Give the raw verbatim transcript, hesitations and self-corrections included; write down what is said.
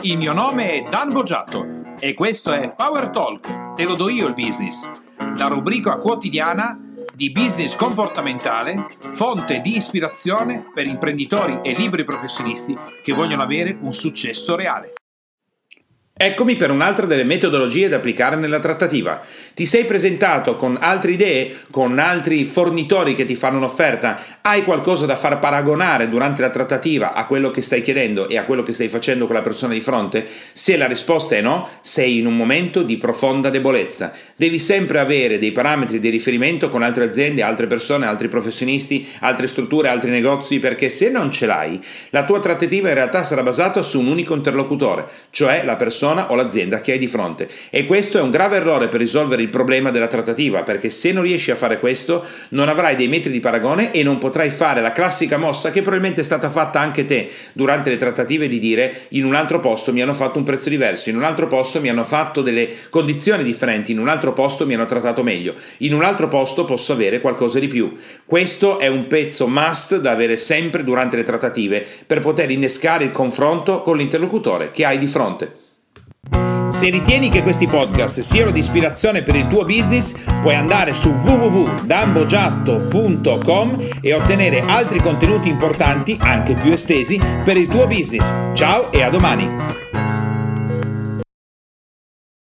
Il mio nome è Dan Boggiato e questo è Power Talk, te lo do io il business, la rubrica quotidiana di business comportamentale, fonte di ispirazione per imprenditori e liberi professionisti che vogliono avere un successo reale. Eccomi per un'altra delle metodologie da applicare nella trattativa. Ti sei presentato con altre idee, con altri fornitori che ti fanno un'offerta? Hai qualcosa da far paragonare durante la trattativa a quello che stai chiedendo e a quello che stai facendo con la persona di fronte? Se la risposta è no, sei in un momento di profonda debolezza. Devi sempre avere dei parametri di riferimento con altre aziende, altre persone, altri professionisti, altre strutture, altri negozi, perché se non ce l'hai, la tua trattativa in realtà sarà basata su un unico interlocutore, cioè la persona o l'azienda che hai di fronte, e questo è un grave errore per risolvere il problema della trattativa, perché se non riesci a fare questo non avrai dei metri di paragone e non potrai fare la classica mossa che probabilmente è stata fatta anche te durante le trattative, di dire: in un altro posto mi hanno fatto un prezzo diverso, in un altro posto mi hanno fatto delle condizioni differenti, in un altro posto mi hanno trattato meglio, in un altro posto posso avere qualcosa di più. Questo è un pezzo must da avere sempre durante le trattative per poter innescare il confronto con l'interlocutore che hai di fronte. Se ritieni che questi podcast siano di ispirazione per il tuo business, puoi andare su w w w punto dan boggiatto punto com e ottenere altri contenuti importanti, anche più estesi, per il tuo business. Ciao e a domani!